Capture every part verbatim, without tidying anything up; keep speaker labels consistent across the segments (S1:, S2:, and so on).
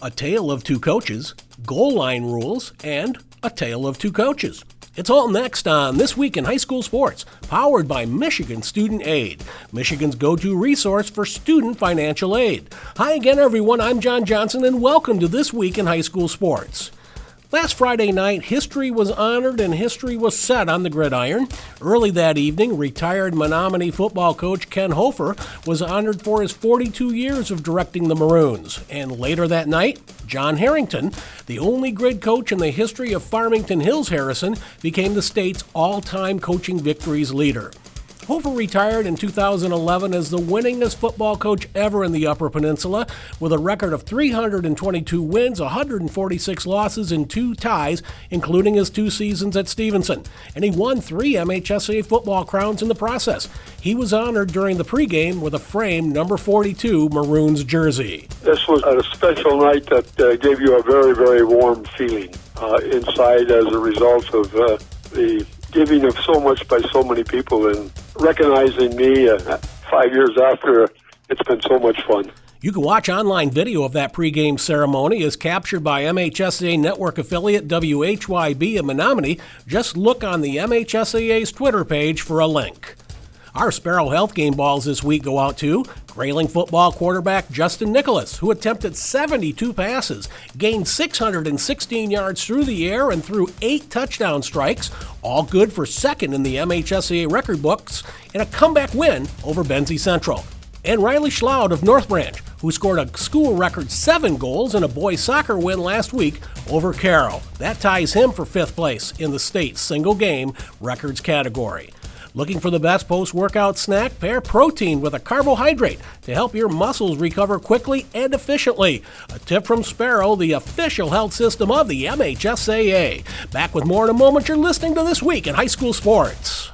S1: A Tale of Two Coaches, Goal Line Rules, and A Tale of Two Coaches. It's all next on This Week in High School Sports, powered by Michigan Student Aid, Michigan's go-to resource for student financial aid. Hi again, everyone. I'm John Johnson, and welcome to This Week in High School Sports. Last Friday night, history was honored and history was set on the gridiron. Early that evening, retired Menominee football coach Ken Hofer was honored for his forty-two years of directing the Maroons. And later that night, John Harrington, the only grid coach in the history of Farmington Hills Harrison, became the state's all-time coaching victories leader. Hofer retired in two thousand eleven as the winningest football coach ever in the Upper Peninsula, with a record of three hundred twenty-two wins, one hundred forty-six losses, and two ties, including his two seasons at Stevenson. And he won three M H S A A football crowns in the process. He was honored during the pregame with a framed number forty-two Maroons jersey.
S2: This was a special night that uh, gave you a very, very warm feeling uh, inside as a result of uh, the giving of so much by so many people and recognizing me uh, five years after. It's been so much fun.
S1: You can watch online video of that pregame ceremony as captured by M H S A A network affiliate W H Y B in Menominee. Just look on the M H S A A's Twitter page for a link. Our Sparrow Health game balls this week go out to Grayling football quarterback Justin Nicholas, who attempted seventy-two passes, gained six hundred sixteen yards through the air, and threw eight touchdown strikes, all good for second in the M H S A A record books, in a comeback win over Benzie Central. And Riley Schloud of North Branch, who scored a school record seven goals in a boys soccer win last week over Carroll. That ties him for fifth place in the state's single game records category. Looking for the best post-workout snack? Pair protein with a carbohydrate to help your muscles recover quickly and efficiently. A tip from Sparrow, the official health system of the M H S A A. Back with more in a moment. You're listening to This Week in High School Sports.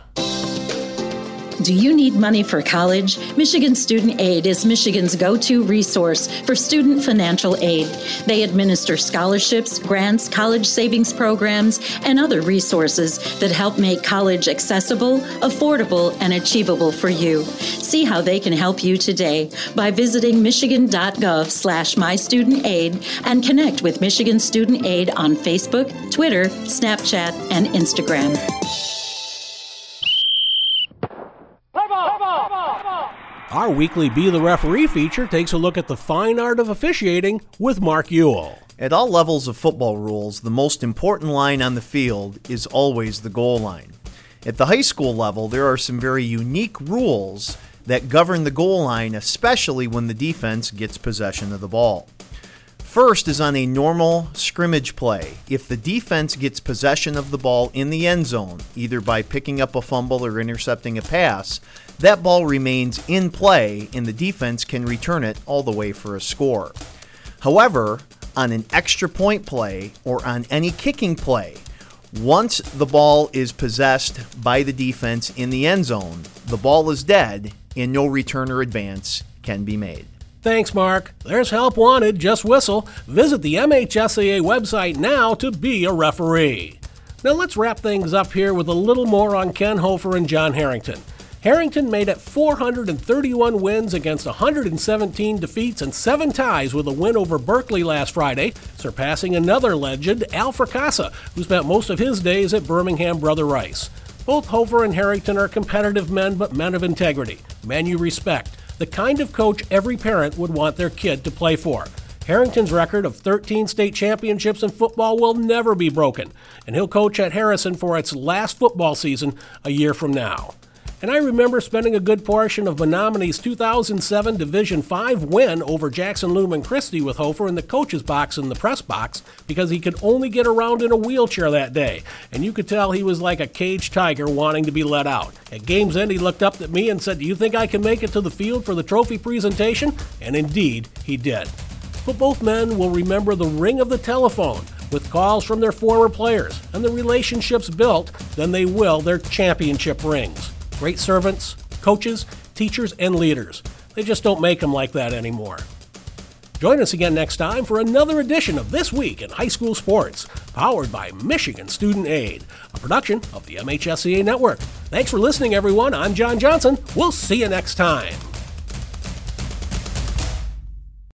S3: Do you need money for college? Michigan Student Aid is Michigan's go-to resource for student financial aid. They administer scholarships, grants, college savings programs, and other resources that help make college accessible, affordable, and achievable for you. See how they can help you today by visiting michigan.gov slash mystudentaid and connect with Michigan Student Aid on Facebook, Twitter, Snapchat, and Instagram.
S1: Our weekly Be the Referee feature takes a look at the fine art of officiating with Mark Ewell.
S4: At all levels of football rules, the most important line on the field is always the goal line. At the high school level, there are some very unique rules that govern the goal line, especially when the defense gets possession of the ball. First is on a normal scrimmage play. If the defense gets possession of the ball in the end zone, either by picking up a fumble or intercepting a pass, that ball remains in play and the defense can return it all the way for a score. However, on an extra point play or on any kicking play, once the ball is possessed by the defense in the end zone, the ball is dead and no return or advance can be made.
S1: Thanks, Mark. There's help wanted. Just whistle. Visit the M H S A A website now to be a referee. Now let's wrap things up here with a little more on Ken Hofer and John Harrington. Harrington made it four hundred thirty-one wins against one hundred seventeen defeats and seven ties with a win over Berkeley last Friday, surpassing another legend, Al Fracassa, who spent most of his days at Birmingham Brother Rice. Both Hofer and Harrington are competitive men, but men of integrity, men you respect, the kind of coach every parent would want their kid to play for. Harrington's record of thirteen state championships in football will never be broken, and he'll coach at Harrison for its last football season a year from now. And I remember spending a good portion of Menominee's two thousand seven Division five win over Jackson Lumen Christi with Hofer in the coach's box and the press box because he could only get around in a wheelchair that day, and you could tell he was like a caged tiger wanting to be let out. At game's end, he looked up at me and said, "Do you think I can make it to the field for the trophy presentation?" And indeed, he did. But both men will remember the ring of the telephone with calls from their former players and the relationships built than they will their championship rings. Great servants, coaches, teachers, and leaders. They just don't make them like that anymore. Join us again next time for another edition of This Week in High School Sports, powered by Michigan Student Aid, a production of the M H S A A Network. Thanks for listening, everyone. I'm John Johnson. We'll see you next time.